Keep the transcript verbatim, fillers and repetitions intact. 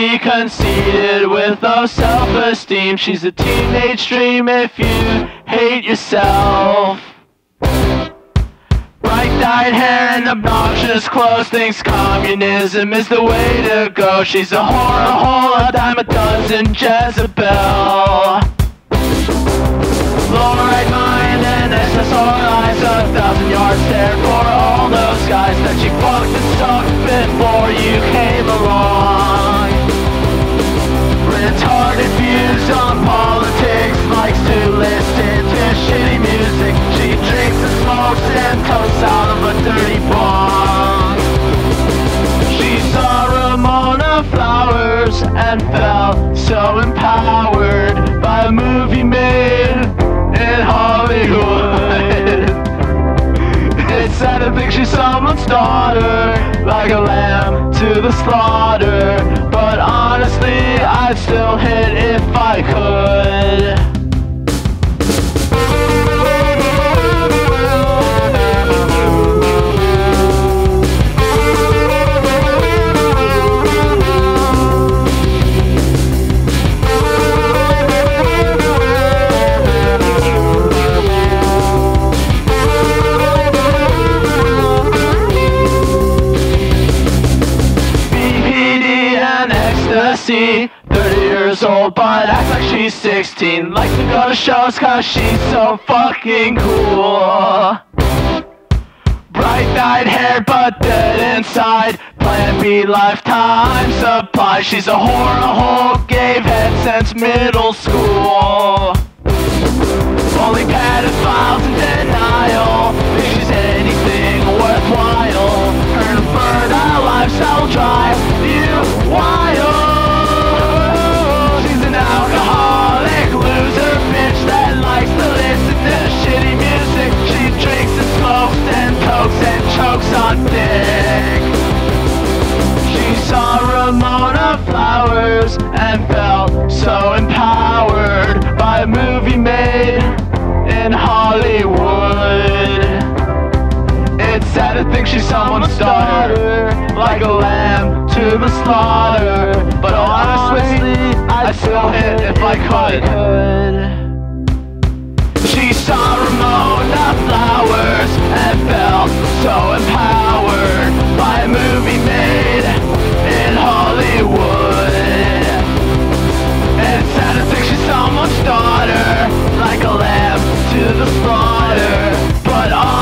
be conceited with low self-esteem. She's a teenage dream if you hate yourself. Bright-dyed hair and obnoxious clothes, thinks communism is the way to go. She's a whore, a hole, a dime a dozen, Jezebel. Low-right mind and S S R eyes, a thousand yard stare for all those guys that you fucked and sucked before you came along. Retarded views on politics, likes to listen to shitty music. She drinks and smokes and toasts out of a dirty bong. She saw Ramona Flowers and felt so empowered by a movie made in Hollywood. It's sad to think she's someone's daughter, like a lamb to the slaughter. But honestly, I'd still hit if I could. thirty years old but acts like she's sixteen. Likes to go to shows cause she's so fucking cool. Bright-dyed hair but dead inside. Plan B lifetime supply. She's a whore, a hole, gave head since middle school. Only pedophiles in denial think she's anything worthwhile. Her fertile lifestyle will drive you wild. Alcoholic loser bitch that likes to listen to shitty music. She drinks and smokes and pokes and chokes on dick. She saw Ramona Flowers and felt so empowered by a movie made in Hollywood. It's sad to think she's someone's daughter, like a lamb to the slaughter. But honestly, I'd still hit if I could. She saw Ramona Flowers and felt so empowered by a movie made in Hollywood. And it's sad to think she's someone's daughter, like a lamb to the slaughter. But